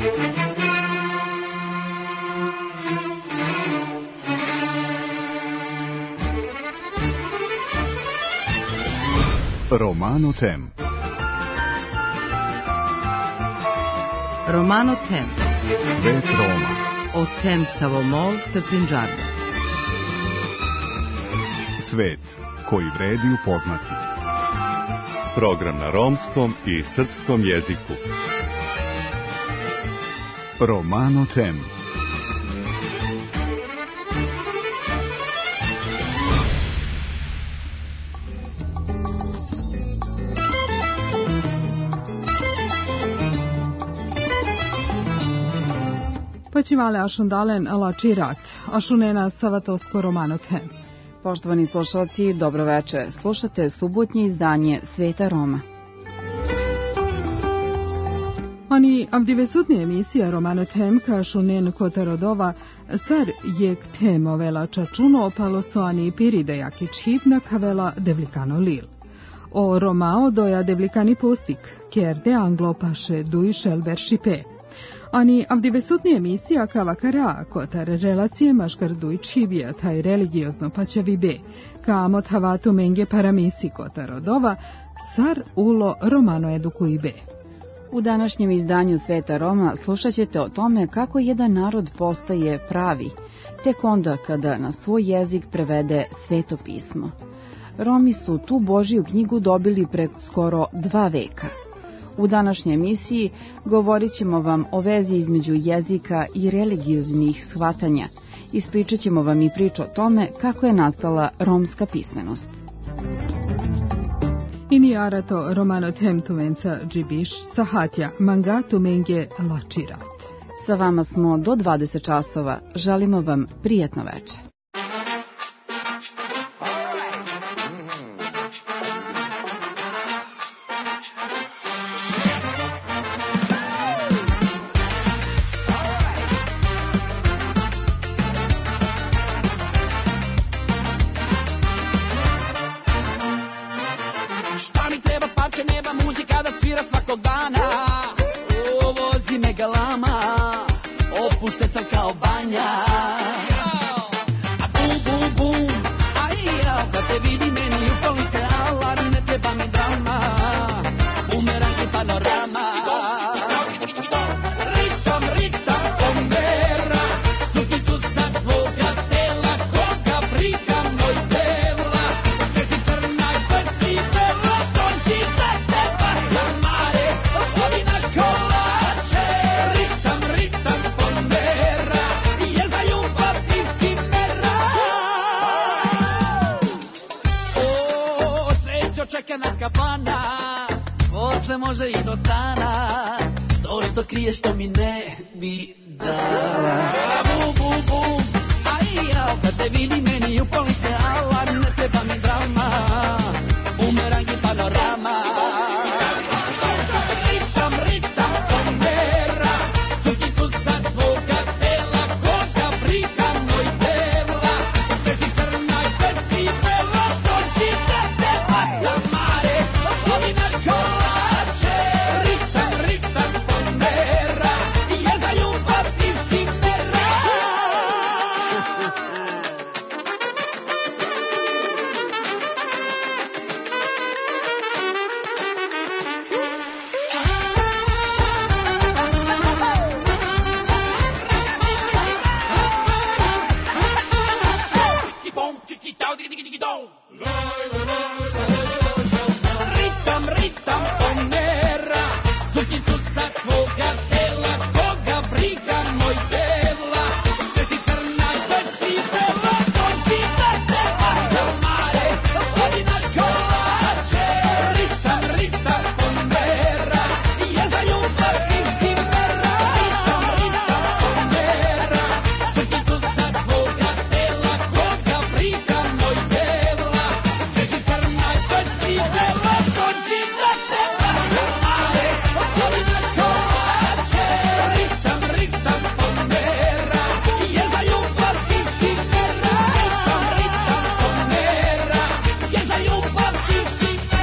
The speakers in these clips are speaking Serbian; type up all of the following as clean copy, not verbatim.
Romano Tem. Romano Tem. Svet Roma. O Tem Savomol te Punjabi. Svet koji vredi upoznati. Program na romskom i srpskom jeziku. Romano Tem. Počivale ašundalen lačirat, ašunena savatosko Romano Tem. Poštovani slušalci, dobro veče. Slušate subotnje izdanje Sveta Roma. Ani avdivesutni emisija Romano Tem ka šunen kotarodova sar jek temovela čačuno palosoani piride jaki čhipna kavela devlikano lil. O Romao doja devlikani pustik, kerde anglo paše duišel beršipe. Ani avdivesutni emisija kavakara kotar relacije maškar duičhibija taj religiozno paćavi be, ka mothavatu menge paramisi kotarodova sar ulo Romano edukuji be. U današnjem izdanju Sveta Roma slušat ćete o tome kako jedan narod postaje pravi, tek onda kada na svoj jezik prevede Sveto pismo. Romi su tu Božiju knjigu dobili pred skoro 2 veka. U današnjoj emisiji govorit ćemo vam o vezi između jezika i religioznih shvatanja. Ispričat ćemo vam i priču o tome kako je nastala romska pismenost. Ini arato Romano Tem tuvenca džibiš sahatja mangatu menge lačirat. Sa vama smo do 20 časova. Želimo vam prijatno veče.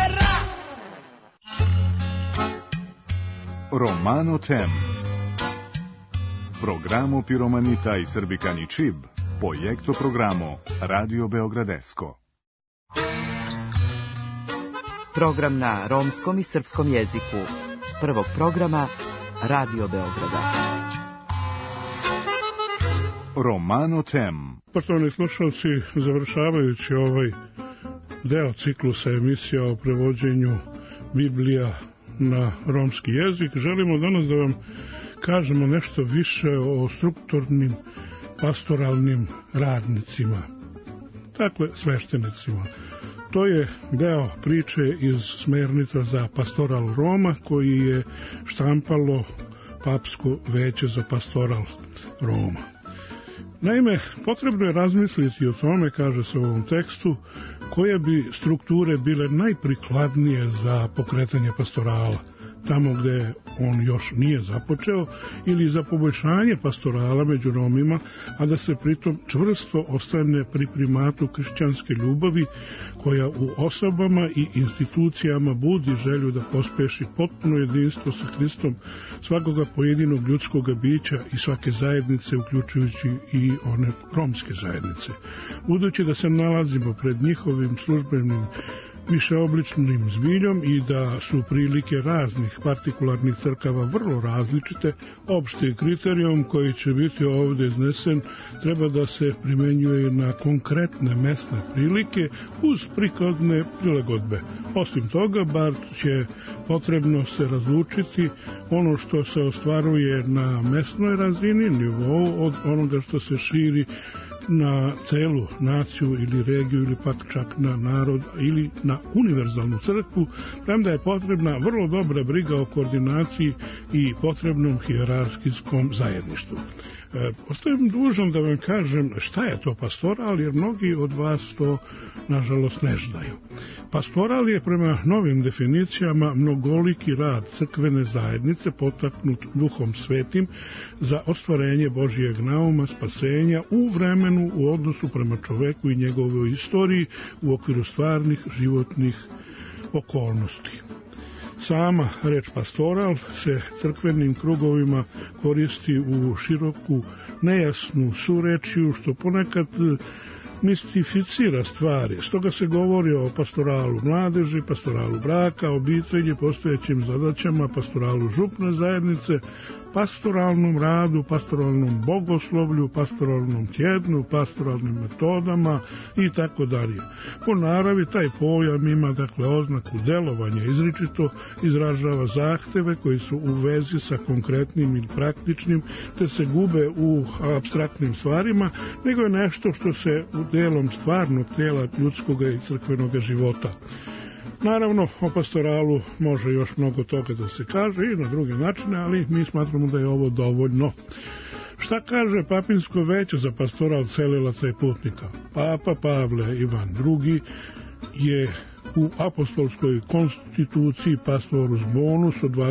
Romano Tem. Programo Piromanita i Srbikani Čib, Projekto programo Radio Beogradesko. Program na romskom i srpskom jeziku. Prvog programa Radio Beograda. Romano Tem. Poštovani slušalci, završavajući ovaj deo ciklusa emisija o prevođenju Biblija na romski jezik, želimo danas da vam kažemo nešto više o strukturnim pastoralnim radnicima, dakle sveštenicima. To je deo priče iz smernica za pastoral Roma koji je štampalo Papsko veće za pastoral Roma. Naime, potrebno je razmisliti o tome, kaže se u ovom tekstu, koje bi strukture bile najprikladnije za pokretanje pastorala, tamo gde on još nije započeo, ili za poboljšanje pastorala među Romima, a da se pritom čvrsto ostane pri primatu kršćanske ljubavi, koja u osobama i institucijama budi želju da pospeši potpuno jedinstvo sa Hristom svakoga pojedinog ljudskog bića i svake zajednice, uključujući i one romske zajednice. Budući da se nalazimo pred njihovim službenim višeobličnim zbiljom i da su prilike raznih partikularnih crkava vrlo različite, opšti kriterijum koji će biti ovdje iznesen treba da se primenjuje na konkretne mesne prilike uz prikladne prilagodbe. Osim toga, bar će potrebno se razlučiti ono što se ostvaruje na mesnoj razini, nivou, od onoga što se širi na celu naciju ili regiju ili pak čak na narod ili na univerzalnu crkvu, premda je potrebna vrlo dobra briga o koordinaciji i potrebnom hijerarhijskom zajedništvu. Ostajem dužan da vam kažem šta je to pastoral, jer mnogi od vas to nažalost ne znaju. Pastoral je prema novim definicijama mnogoliki rad crkvene zajednice potaknut Duhom Svetim za ostvarenje Božijeg nauma, spasenja u vremenu, u odnosu prema čoveku i njegovoj istoriji u okviru stvarnih životnih okolnosti. Sama reč pastoral se crkvenim krugovima koristi u široku, nejasnu surečju, što ponekad mistificira stvari. Stoga se govori o pastoralu mladeži, pastoralu braka, obitelji, postojećim zadaćama, pastoralu župne zajednice, pastoralnom radu, pastoralnom bogoslovlju, pastoralnom tjednu, pastoralnim metodama i tako dalje. Po naravi taj pojam ima dakle oznaku delovanja, izričito izražava zahteve koji su u vezi sa konkretnim ili praktičnim, te se gube u apstraktnim stvarima, nego je nešto što se u delom stvarnog tijela ljudskog i crkvenog života. Naravno, o pastoralu može još mnogo toga da se kaže i na druge načine, ali mi smatramo da je ovo dovoljno. Šta kaže Papinsko veće za pastoral celilaca i putnika? Papa Pavle Ivan II je u apostolskoj konstituciji Pastorus Bonus od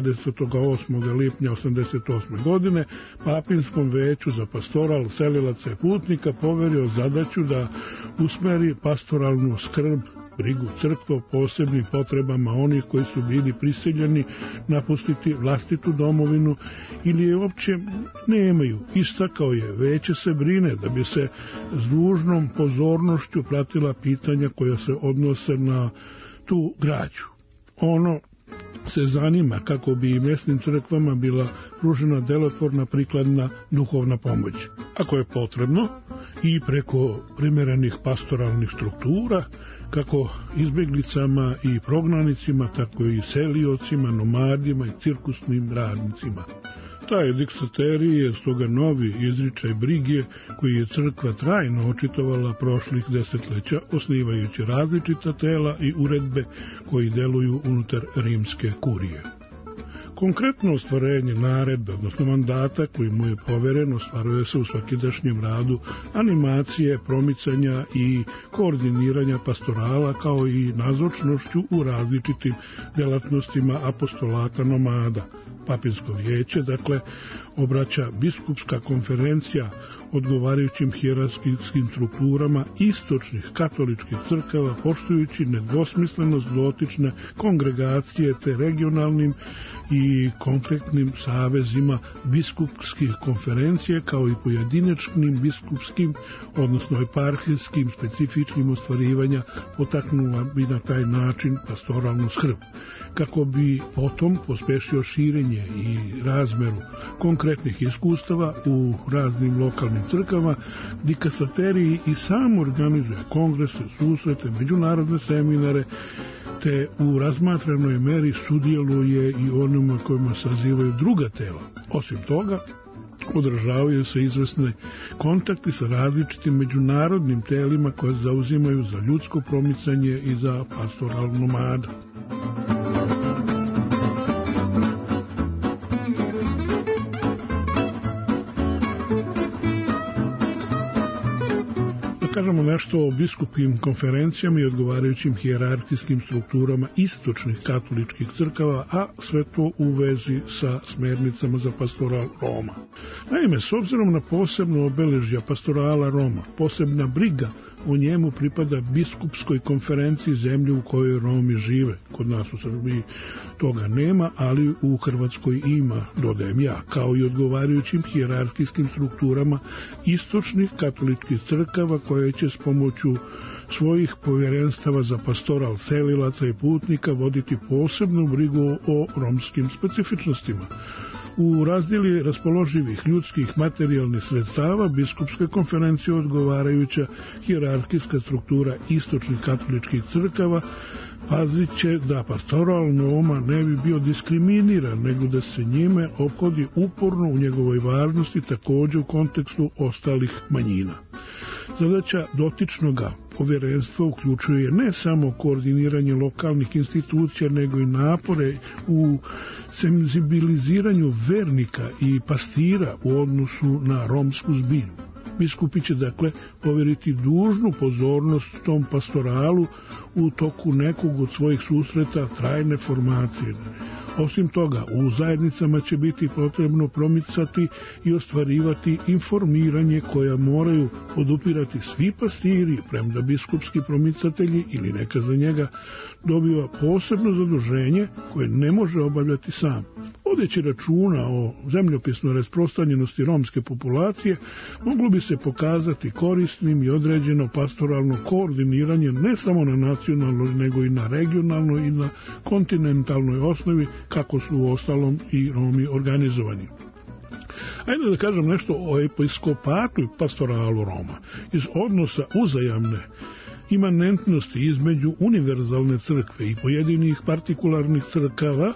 28. lipnja 88. godine Papinskom veću za pastoral celilaca i putnika poverio zadaću da usmeri pastoralnu skrb, brigu crkve o posebnim potrebama onih koji su bili prisiljeni napustiti vlastitu domovinu ili je uopće nemaju. Istakao je, veće se brine da bi se s dužnom pozornošću pratila pitanja koja se odnose na tu građu. Ono se zanima kako bi i mesnim crkvama bila pružena delotvorna prikladna duhovna pomoć. Ako je potrebno, i preko primerenih pastoralnih struktura, kako izbjeglicama i prognanicima, tako i seliocima, nomadima i cirkusnim radnicima. Taj dikstaterij je stoga novi izričaj brige koji je crkva trajno očitovala prošlih desetleća, osnivajući različita tela i uredbe koji deluju unutar rimske kurije. Konkretno ostvarenje naredbe, odnosno mandata koji mu je poveren, ostvaruje se u svakidašnjem radu animacije, promicanja i koordiniranja pastorala, kao i nazočnošću u različitim delatnostima apostolata nomada. Papinsko vijeće, dakle, obraća biskupska konferencija odgovarajućim hijerarhijskim strukturama istočnih katoličkih crkava, poštujući nedvosmislenost dotične kongregacije te regionalnim i i konkretnim savezima biskupskih konferencija, kao i pojedinačnim biskupskim, odnosno eparhijskim specifičnim ostvarivanja, potaknula bi na taj način pastoralnu skrb. Kako bi potom pospešio širenje i razmeru konkretnih iskustava u raznim lokalnim crkvama, dikastateriji i sam organizuje kongrese, susrete, međunarodne seminare, te u razmatranoj meri sudjeluje i onima kojima sazivaju druga tela. Osim toga, održavaju se izvesne kontakti sa različitim međunarodnim telima koje zauzimaju za ljudsko promicanje i za pastoralnu nomada. Kažemo nešto o biskupskim konferencijama i odgovarajućim hijerarhijskim strukturama istočnih katoličkih crkava, a sve to u vezi sa smernicama za pastoral Roma. Naime, s obzirom na posebno obeležja pastorala Roma, posebna briga o njemu pripada biskupskoj konferenciji zemlje u kojoj Romi žive. Kod nas u Srbiji toga nema, ali u Hrvatskoj ima, dodajem ja, kao i odgovarajućim hijerarhijskim strukturama istočnih katoličkih crkava koje će s pomoću svojih povjerenstava za pastoral selilaca i putnika voditi posebnu brigu o romskim specifičnostima. U razdjeli raspoloživih ljudskih materijalnih sredstava biskupske konferencije odgovarajuća hijerarhijska struktura istočnih katoličkih crkava pazit će da pastoral Roma ne bi bio diskriminiran, nego da se njime ophodi uporno u njegovoj važnosti, također u kontekstu ostalih manjina. Zadaća dotičnoga povjerenstva uključuje ne samo koordiniranje lokalnih institucija, nego i napore u senzibiliziranju vernika i pastira u odnosu na romsku zbilju. Biskupi će dakle povjeriti dužnu pozornost tom pastoralu u toku nekog od svojih susreta trajne formacije. Osim toga, u zajednicama će biti potrebno promicati i ostvarivati informiranje koja moraju podupirati svi pastiri, premda biskupski promicatelji ili neka za njega dobiva posebno zaduženje koje ne može obavljati sam. Vodeći računa o zemljopisnoj rasprostranjenosti romske populacije, moglo bi se pokazati korisnim i određeno pastoralno koordiniranje ne samo na nacionalnoj, nego i na regionalnoj i na kontinentalnoj osnovi, kako su u ostalom i Romi organizovani. Ajde da kažem nešto o episkopatu i pastoralu Roma. Iz odnosa uzajamne imanentnosti između univerzalne crkve i pojedinih partikularnih crkava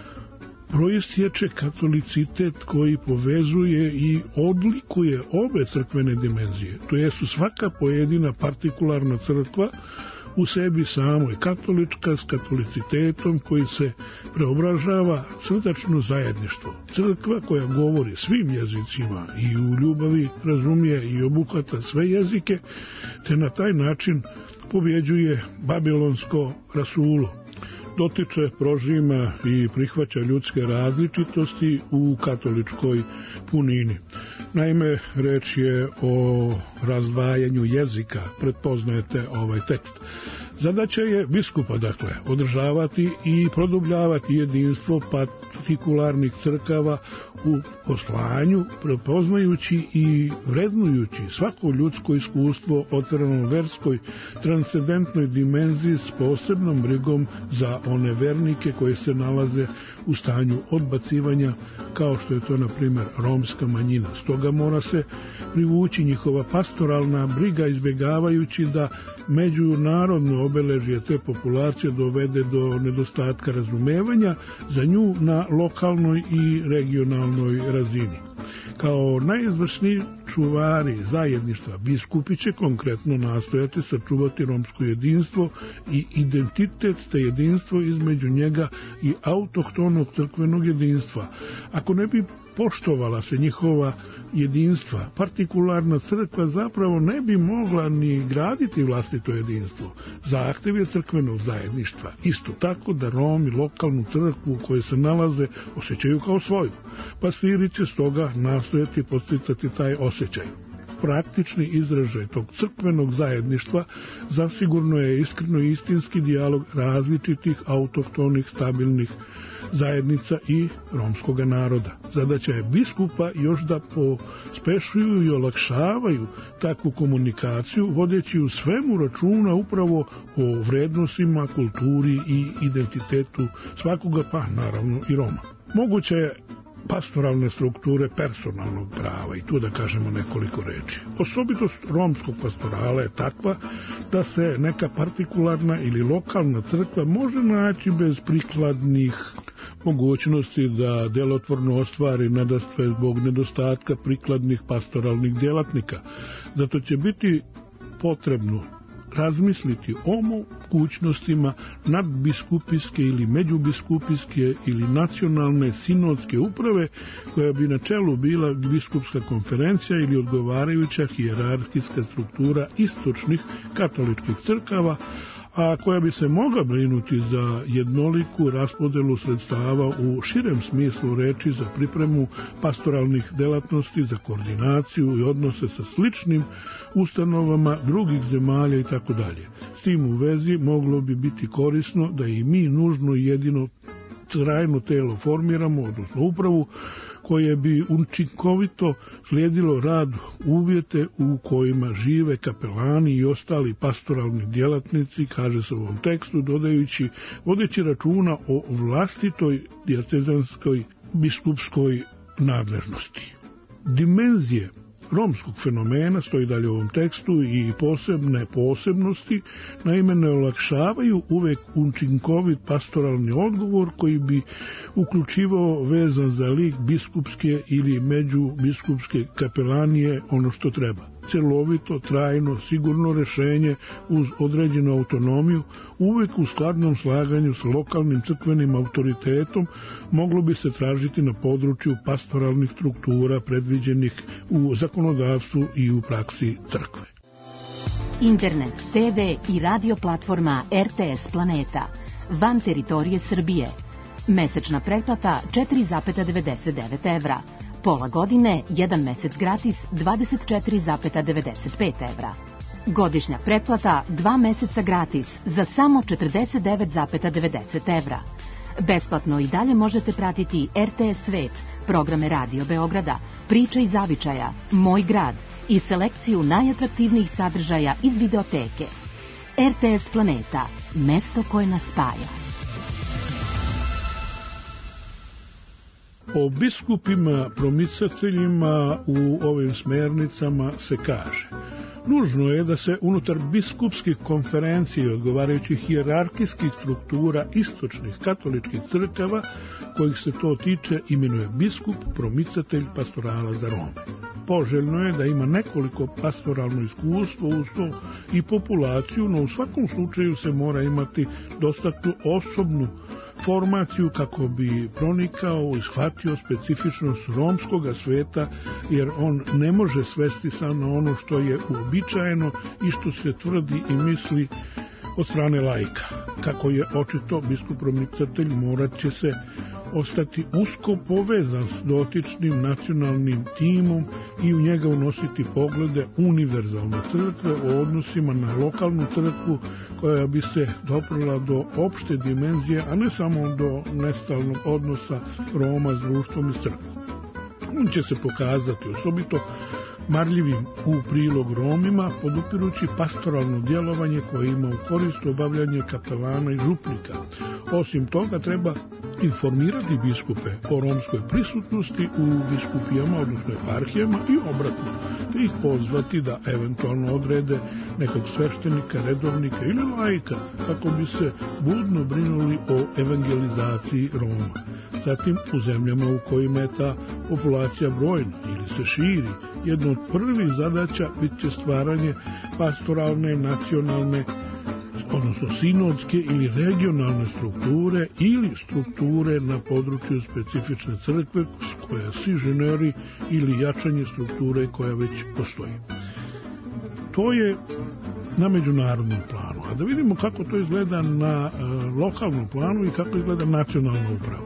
proistječe katolicitet koji povezuje i odlikuje obe crkvene dimenzije. To jesu svaka pojedina partikularna crkva u sebi samoj katolička s katolicitetom koji se preobražava srdačno zajedništvo. Crkva koja govori svim jezicima i u ljubavi razumije i obuhvata sve jezike, te na taj način pobjeđuje babilonsko rasulo. Dotiče, prožima i prihvaća ljudske različitosti u katoličkoj punini. Naime, reč je o razdvajanju jezika, pretpoznajete ovaj tekst. Zadaća je biskupa, dakle, održavati i produbljavati jedinstvo partikularnih crkava u poslanju, prepoznajući i vrednujući svako ljudsko iskustvo otvoreno verskoj transcendentnoj dimenziji s posebnom brigom za one vernike koji se nalaze u stanju odbacivanja, kao što je to, na primjer, romska manjina. Stoga mora se privući njihova pastoralna briga, izbjegavajući da međunarodno obeležje te populacije dovede do nedostatka razumevanja za nju na lokalnoj i regionalnoj razini. Kao najizvršniji čuvari zajedništva, biskupi će konkretno nastojati sačuvati romsko jedinstvo i identitet, te jedinstvo između njega i autohtonog crkvenog jedinstva. Ako ne bi poštovala se njihova jedinstva, partikularna crkva zapravo ne bi mogla ni graditi vlastito jedinstvo. Zahtev je crkvenog zajedništva. Isto tako da Romi lokalnu crkvu u kojoj se nalaze osjećaju kao svoju. Pastiri će stoga nastojati podsticati taj osjećaj. praktični izražaj tog crkvenog zajedništva zasigurno je iskreno i istinski dijalog različitih autohtonih stabilnih zajednica i romskog naroda. Zadaća je biskupa još da pospešuju i olakšavaju takvu komunikaciju, vodeći u svemu računa upravo o vrednostima, kulturi i identitetu svakoga, pa naravno i Roma. Moguće je pastoralne strukture personalnog prava i tu da kažemo nekoliko reči. Osobitost romskog pastorala je takva da se neka partikularna ili lokalna crkva može naći bez prikladnih mogućnosti da delotvorno ostvari nadastve zbog nedostatka prikladnih pastoralnih djelatnika. Zato će biti potrebno razmisliti o mogućnostima nadbiskupijske ili međubiskupijske ili nacionalne sinodske uprave koja bi na čelu bila biskupska konferencija ili odgovarajuća hijerarhijska struktura istočnih katoličkih crkava, a koja bi se mogla brinuti za jednoliku raspodelu sredstava u širem smislu reči za pripremu pastoralnih delatnosti, za koordinaciju i odnose sa sličnim ustanovama drugih zemalja i tako dalje. S tim u vezi moglo bi biti korisno da i mi nužno jedino trajno telo formiramo, odnosno upravu, koje bi učinkovito slijedilo rad uvjete u kojima žive kapelani i ostali pastoralni djelatnici, kaže se u ovom tekstu, vodeći računa o vlastitoj dijacezanskoj biskupskoj nadležnosti. Dimenzije romskog fenomena, stoji dalje u ovom tekstu, i posebne posebnosti, naime ne olakšavaju uvek učinkovit pastoralni odgovor koji bi uključivao vezan za lik biskupske ili međubiskupske kapelanije ono što treba. Celovito, trajno, sigurno rešenje uz određenu autonomiju, uvek u skladnom slaganju s lokalnim crkvenim autoritetom, moglo bi se tražiti na području pastoralnih struktura predviđenih u zakonodavstvu i u praksi crkve. Internet, TV i radio platforma RTS Planeta van teritorije Srbije. Mesečna pretplata 4,99 evra. Pola godine, 1 mesec gratis, 24,95 evra. Godišnja pretplata, 2 meseca gratis, za samo 49,90 evra. Besplatno i dalje možete pratiti RTS Svet, programe Radio Beograda, Priče i zavičaja, Moj grad i selekciju najatraktivnijih sadržaja iz videoteke. RTS Planeta, mesto koje nas spaja. O biskupima promicateljima u ovim smernicama se kaže: nužno je da se unutar biskupskih konferencija i odgovarajućih hijerarhijskih struktura istočnih katoličkih crkava kojih se to tiče imenuje biskup promicatelj pastorala za Rome. Poželjno je da ima nekoliko pastoralno iskustvo uz to i populaciju, no u svakom slučaju se mora imati dostatnu osobnu formaciju kako bi pronikao i shvatio specifičnost romskoga sveta, jer on ne može svesti samo na ono što je uobičajeno i što se tvrdi i misli od strane laika. Kako je očito, biskup promicatelj morat će se ostati usko povezan s dotičnim nacionalnim timom i u njega unositi poglede univerzalne crkve o odnosima na lokalnu crkvu koja bi se doprla do opšte dimenzije, a ne samo do nestalnog odnosa Roma s društvom i crkvom. On će se pokazati osobito marljivim u prilog Romima, podupirući pastoralno djelovanje koje ima u korist obavljanje kapelana i župnika. Osim toga, treba informirati biskupe o romskoj prisutnosti u biskupijama, odnosno eparhijama i obratno, te ih pozvati da eventualno odrede nekog sveštenika, redovnika ili laika kako bi se budno brinuli o evangelizaciji Roma. Zatim, u zemljama u kojima je ta populacija brojna ili se širi, jedna od prvih zadaća bit će stvaranje pastoralne, nacionalne, odnosno sinodske ili regionalne strukture ili strukture na području specifične crkve koja si ženeri ili jačanje strukture koja već postoji. To je na međunarodnom planu. A da vidimo kako to izgleda na lokalnom planu i kako izgleda nacionalna uprava.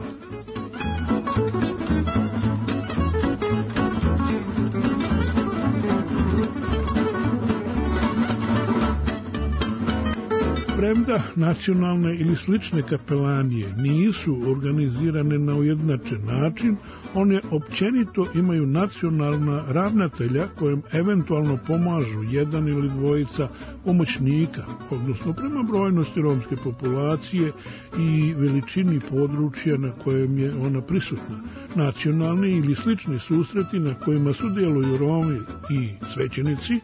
Premda nacionalne ili slične kapelanije nisu organizirane na ujednačen način, one općenito imaju nacionalna ravnatelja kojem eventualno pomažu jedan ili dvojica pomoćnika, odnosno prema brojnosti romske populacije i veličini područja na kojem je ona prisutna. Nacionalni ili slični susreti na kojima sudjeluju Romi i svećenici,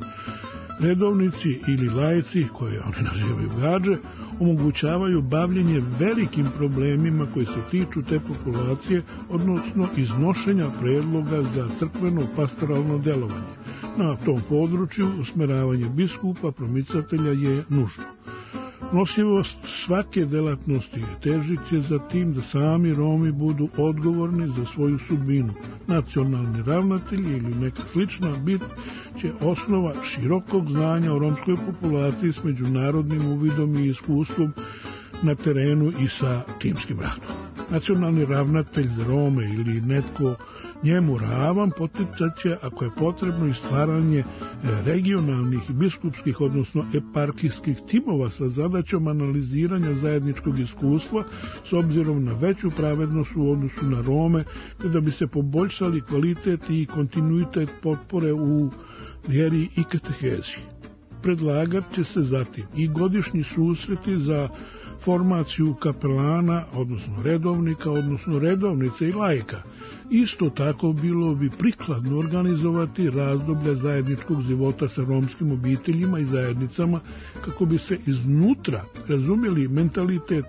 redovnici ili laici, koje oni nazivaju gađe, omogućavaju bavljenje velikim problemima koji se tiču te populacije, odnosno iznošenja predloga za crkveno pastoralno delovanje. Na tom području usmeravanje biskupa, promicatelja je nužno. Nosivost svake delatnosti težit će za tim da sami Romi budu odgovorni za svoju sudbinu. Nacionalni ravnatelj ili neka slična bit će osnova širokog znanja o romskoj populaciji s međunarodnim uvidom i iskustvom na terenu i sa timskim radom. Nacionalni ravnatelj za Rome ili netko njemu ravan poticat će, ako je potrebno, i stvaranje regionalnih, biskupskih, odnosno eparhijskih timova sa zadaćom analiziranja zajedničkog iskustva s obzirom na veću pravednost u odnosu na Rome, da bi se poboljšali kvalitet i kontinuitet potpore u vjeri i katehezi. Predlagat će se zatim i godišnji susreti za formaciju kapelana, odnosno redovnika, odnosno redovnice i laika. Isto tako bilo bi prikladno organizovati razdoblje zajedničkog života sa romskim obiteljima i zajednicama kako bi se iznutra razumjeli mentalitet,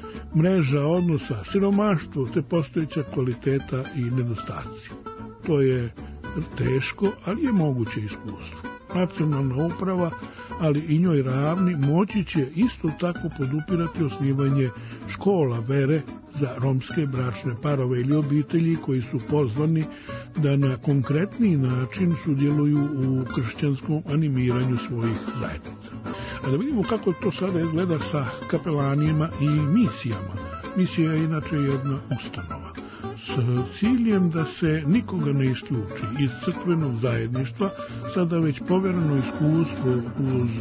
mreža odnosa, siromaštvo te postojeća kvaliteta i nedostaci. To je teško, ali je moguće iskustvo. Nacionalna uprava, ali i njoj ravni, moći će isto tako podupirati osnivanje škola vere za romske bračne parove ili obitelji koji su pozvani da na konkretniji način sudjeluju u kršćanskom animiranju svojih zajednica. A da vidimo kako to sada izgleda sa kapelanijama i misijama. Misija je inače jedna ustanova s ciljem da se nikoga ne isključi iz crkvenog zajedništva, sada već povjereno iskustvo uz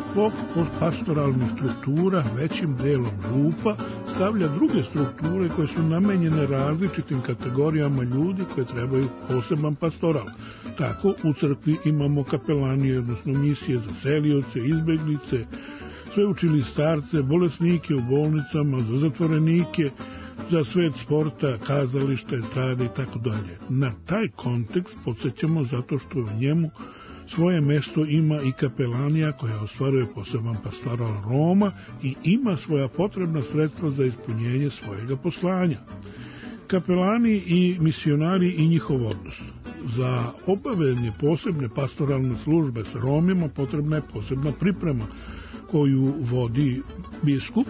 od pastoralnih struktura, većim delom župa, stavlja druge strukture koje su namenjene različitim kategorijama ljudi koje trebaju poseban pastoral. Tako u crkvi imamo kapelanije, odnosno misije za selioce, izbeglice, sveučili starce, bolesnike u bolnicama, za zatvorenike, za svet sporta, kazališta, estrade i tako dalje. Na taj kontekst podsjećamo zato što u njemu svoje mesto ima i kapelanija koja ostvaruje poseban pastoral Roma i ima svoja potrebna sredstva za ispunjenje svojega poslanja. Kapelani i misionari i njihov odnos. Za obavljanje posebne pastoralne službe s Romima potrebna je posebna priprema koju vodi biskup,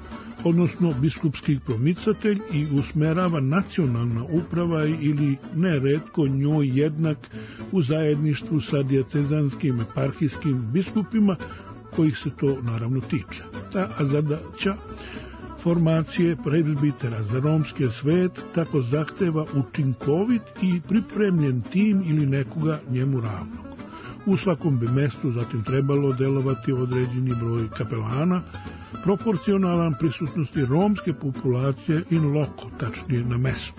odnosno biskupski promicatelj, i usmerava nacionalna uprava ili neretko njoj jednak u zajedništvu sa dijacezanskim eparhijskim biskupima kojih se to naravno tiče. Ta zadaća formacije prezbitera za romski svet tako zahteva učinkovit i pripremljen tim ili nekoga njemu ravnog. U svakom bi mestu zatim trebalo delovati određeni broj kapelana, proporcionalan prisutnosti romske populacije in loco, tačnije na mestu.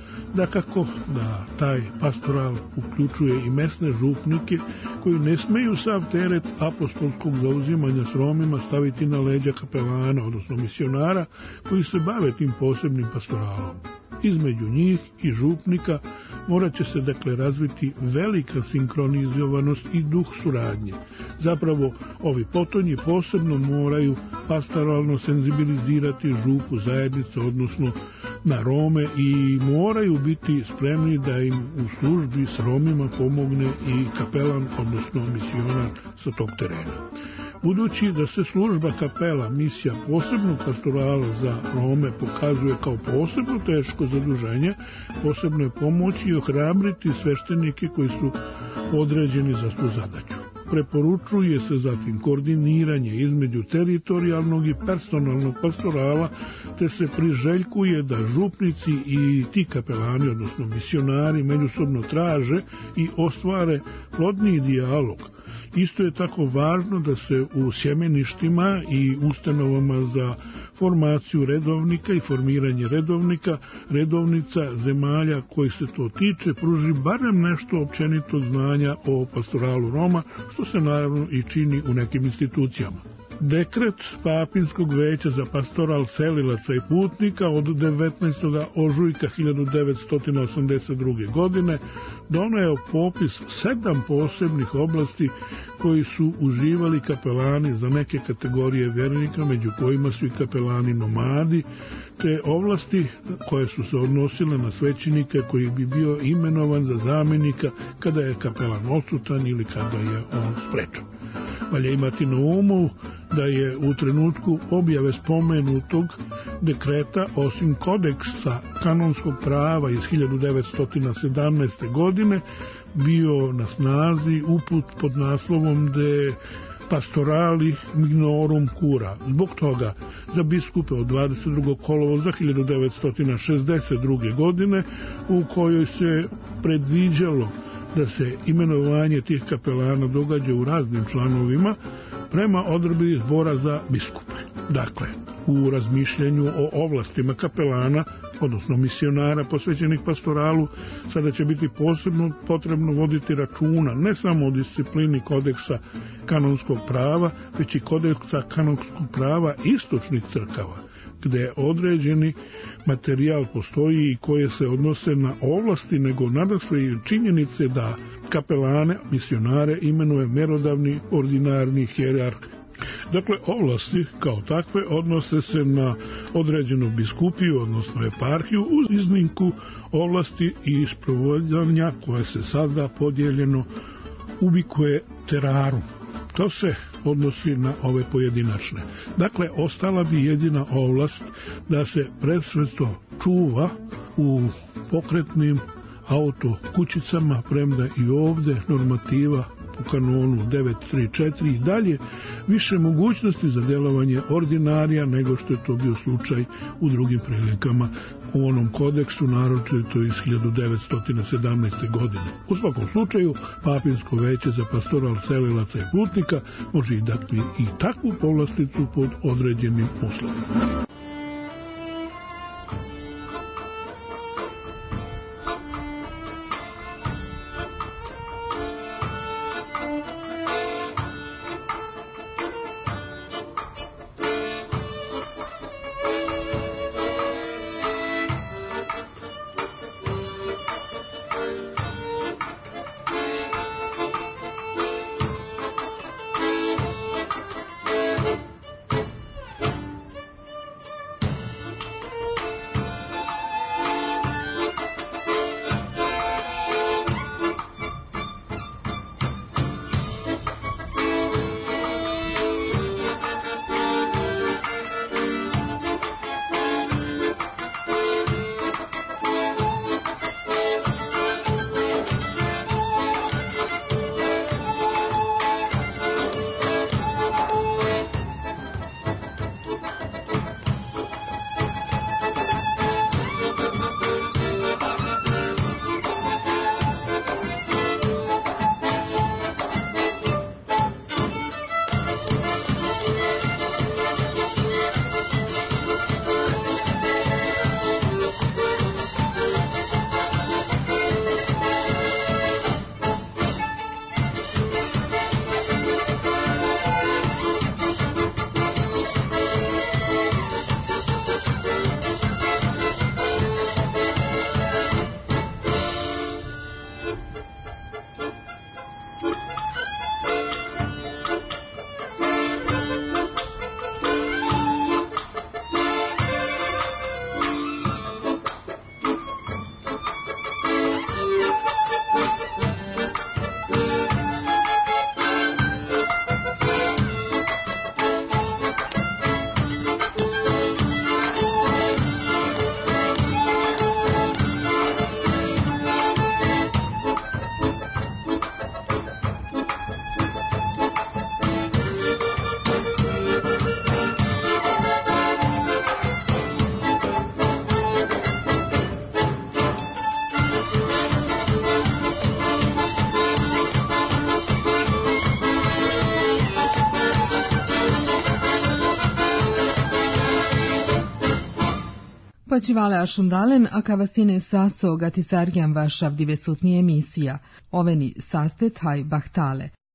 Dakako da taj pastoral uključuje i mesne župnike koji ne smeju sav teret apostolskog zauzimanja s Romima staviti na leđa kapelana, odnosno misionara koji se bave tim posebnim pastoralom. Između njih i župnika morat će se dakle razviti velika sinkronizovanost i duh suradnje. Zapravo, ovi potonji posebno moraju pastoralno senzibilizirati župu zajednice, odnosno na Rome, i moraju biti spremni da im u službi s Romima pomogne i kapelan, odnosno misionar sa tog terena. Budući da se služba kapela, misija posebnog pastorala za Rome pokazuje kao posebno teško zaduženje, posebno je pomoći i ohrabriti sveštenike koji su određeni za tu zadaću. preporučuje se zatim koordiniranje između teritorijalnog i personalnog pastorala, te se priželjkuje da župnici i ti kapelani, odnosno misionari, međusobno traže i ostvare plodniji dijalog. Isto je tako važno da se u sjemeništima i ustanovama za formaciju redovnika i formiranje redovnica zemalja koji se to tiče, pruži barem nešto općenito znanja o pastoralu Roma, što se naravno i čini u nekim institucijama. Dekret Papinskog veća za pastoral selilaca i putnika od 19. ožujka 1982. godine doneo popis 7 posebnih oblasti koji su uživali kapelani za neke kategorije vjernika, među kojima su i kapelani nomadi, te ovlasti koje su se odnosile na svećenika koji bi bio imenovan za zamjenika kada je kapelan odsutan ili kada je on sprečen. Valja imati na umu da je u trenutku objave spomenutog dekreta, osim kodeksa kanonskog prava iz 1917. godine, bio na snazi uput pod naslovom De pastorali mignorum cura. Zbog toga za biskupe od 22. kolovoza 1962. godine, u kojoj se predviđalo da se imenovanje tih kapelana događa u raznim članovima prema odredbi zbora za biskupe. Dakle, u razmišljanju o ovlastima kapelana, odnosno misionara posvećenih pastoralu, sada će biti posebno potrebno voditi računa ne samo o disciplini kodeksa kanonskog prava, već i kodeksa kanonskog prava istočnih crkava, gde određeni materijal postoji i koje se odnose na ovlasti, nego nadasve i činjenice da kapelane, misionare imenuje merodavni ordinarni hijerarh. Dakle, ovlasti kao takve odnose se na određenu biskupiju, odnosno eparhiju, uz iznimku ovlasti i sprovođenja koje se sada podijeljeno ubikuje terarum. To se odnosi na ove pojedinačne. Dakle, ostala bi jedina ovlast da se predsveto čuva u pokretnim auto kućicama, premda i ovde normativa u kanonu 934 i dalje više mogućnosti za djelovanje ordinarija nego što je to bio slučaj u drugim prilikama u onom kodeksu, naročito iz 1917. godine. U svakom slučaju, Papinsko veće za pastoral selilaca i putnika može i dati i takvu povlasticu pod određenim uslovima. Pačivale ašundalen, a kavasine saso gatisargian vašav divesutni emisija. Oveni sastet haj bahtale.